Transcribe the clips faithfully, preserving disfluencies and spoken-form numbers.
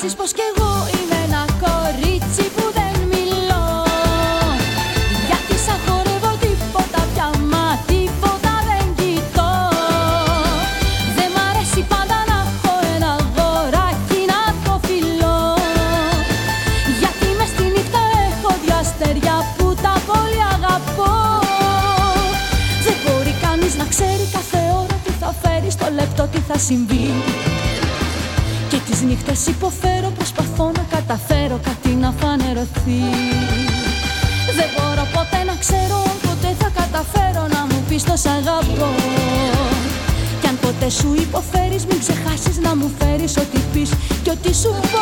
νομίζεις πως κι εγώ είμαι ένα κορίτσι που δεν μιλώ? Γιατί σαν χορεύω τίποτα πια, μα τίποτα δεν κοιτώ. Δεν μ' αρέσει πάντα να έχω ένα αγοράκι να το φιλώ. Γιατί μες στη νύχτα έχω δυο αστέρια που τα πολύ αγαπώ. Δεν μπορεί κανείς να ξέρει κάθε ώρα τι θα φέρει, στο λεπτό τι θα συμβεί. Και τις νύχτες υποφέρω, προσπαθώ να καταφέρω κάτι να φανερωθεί. Δεν μπορώ ποτέ να ξέρω αν ποτέ θα καταφέρω να μου πεις το σ' αγαπώ. Κι αν ποτέ σου υποφέρεις, μην ξεχάσεις να μου φέρεις ό,τι πεις και ό,τι σου πω.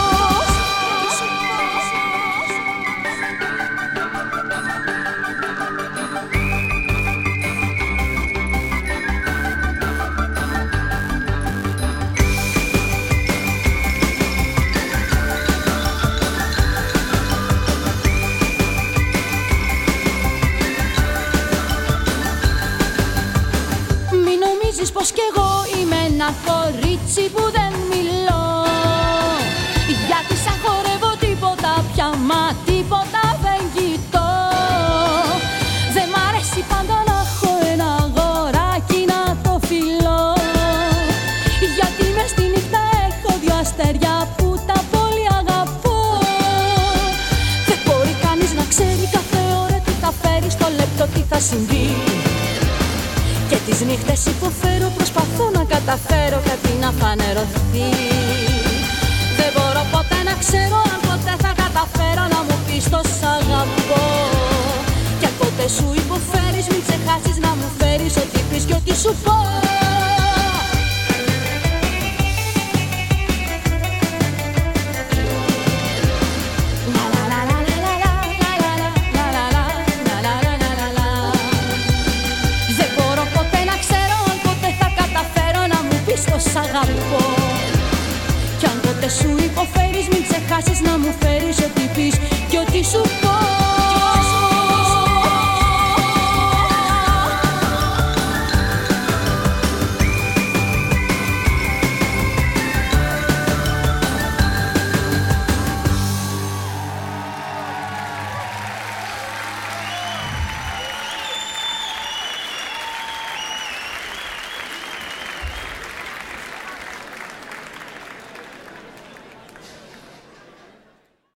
Πως κι εγώ είμαι ένα κορίτσι που δεν μιλώ. Γιατί σαν χορεύω τίποτα πια, μα τίποτα δεν κοιτώ. Δεν μ' αρέσει πάντα να έχω ένα αγοράκι να το φιλώ. Γιατί μες στη νύχτα έχω δυο αστέρια που τα πολύ αγαπώ. Δεν μπορεί κανείς να ξέρει κάθε ώρα τι θα φέρει, στο λεπτό τι θα συμβεί. Και τις νύχτες υποφέρω, προσπαθώ να καταφέρω κάτι να φανερωθεί. Δεν μπορώ ποτέ να ξέρω αν ποτέ θα καταφέρω να μου πεις το σ' αγαπώ. Κι αν ποτέ σου υποφέρεις, μην ξεχάσεις να μου φέρεις ό,τι πεις και ό,τι σου πω. Σ' αγαπώ. Κι αν ποτέ σου υποφέρεις, μην ξεχάσεις να μου φέρεις ό,τι πεις και ό,τι σου πω.